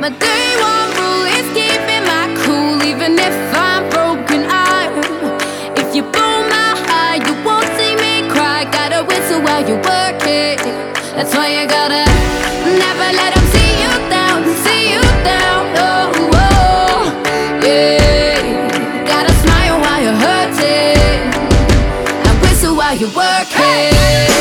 My day one rule is keeping my cool, even if I'm broken iron. If you blow my high, you won't see me cry. Gotta whistle while you work it. That's why you gotta never let them see you down, see you down. Oh, oh, yeah. Gotta smile while you're hurting and whistle while you work it.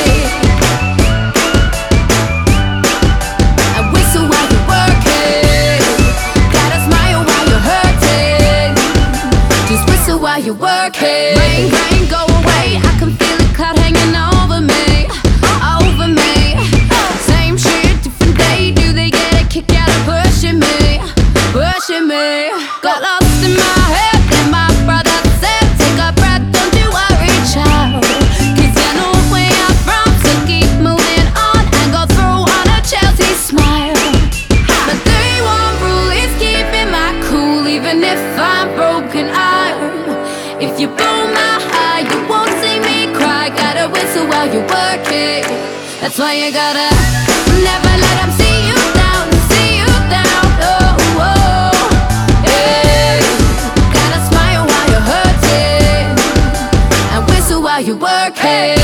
While you work it. Rain, rain, go away. I can feel a cloud hanging over me, over me. Same shit, different day. Do they get a kick out of pushing me, pushing me? Got lost in my head, then my brother said, take a breath, don't you worry, child. 'Cause you know where I'm from, so keep moving on and go through on a Chelsea smile. But day one rule is keeping my cool, even if I'm broken iron. If you blow my high, you won't see me cry. Gotta whistle while you work it. That's why you gotta never let them see you down, see you down. Oh, oh, yeah. Gotta smile while you're hurting and whistle while you work it.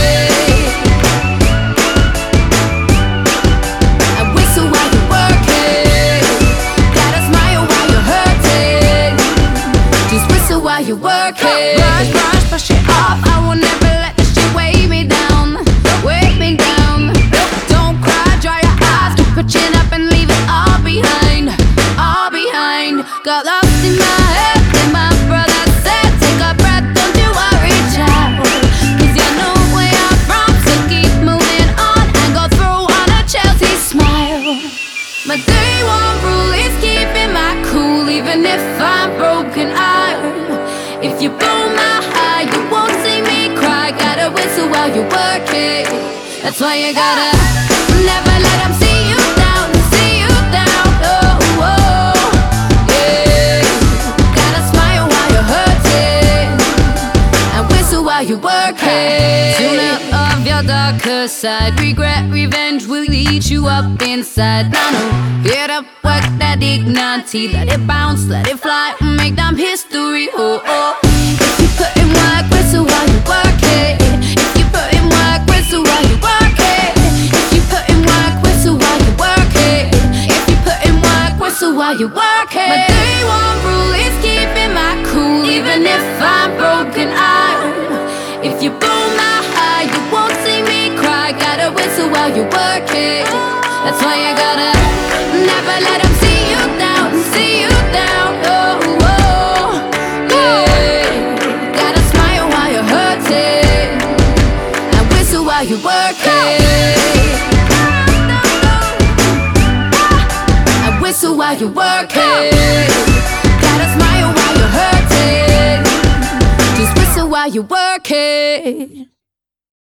And whistle while you work it. Gotta smile while you're hurting. Just whistle while you work it. Brush, brush, brush it off. I will never let this shit weigh me down, weigh me down. Don't cry, dry your eyes, keep pushing up and leave it all behind, all behind. Got lost in my head, then my brother said, take a breath, don't you worry, child. 'Cause you know where I'm from, so keep moving on and go through on a Chelsea smile. My day one rule is keeping my cool, even if I'm broken iron. If you blow my high, you won't see me cry. Gotta whistle while you work it. That's why you gotta never let them see you down, see you down. Oh, oh, yeah. Gotta smile while you're hurting and whistle while you work it. Sooner of your darker side, regret, revenge will eat you up inside. Now, no, get up, work that dignity, let it bounce, let it fly, make them history. Oh, oh. If you put in work, whistle while you work it. If you put in work, whistle while you work it. If you put in work, whistle while you work it. If you put in work, whistle while you work it. My day one rule is keeping my cool, even if I'm broken iron. If you blow my high, you won't see me cry. Gotta whistle while you work it. That's why you gotta never let them see you down, see you down. Oh, oh, yeah. Gotta smile while you're hurting and whistle while you work it. And whistle while you work it. Gotta smile while you're hurting. Just whistle while you work it.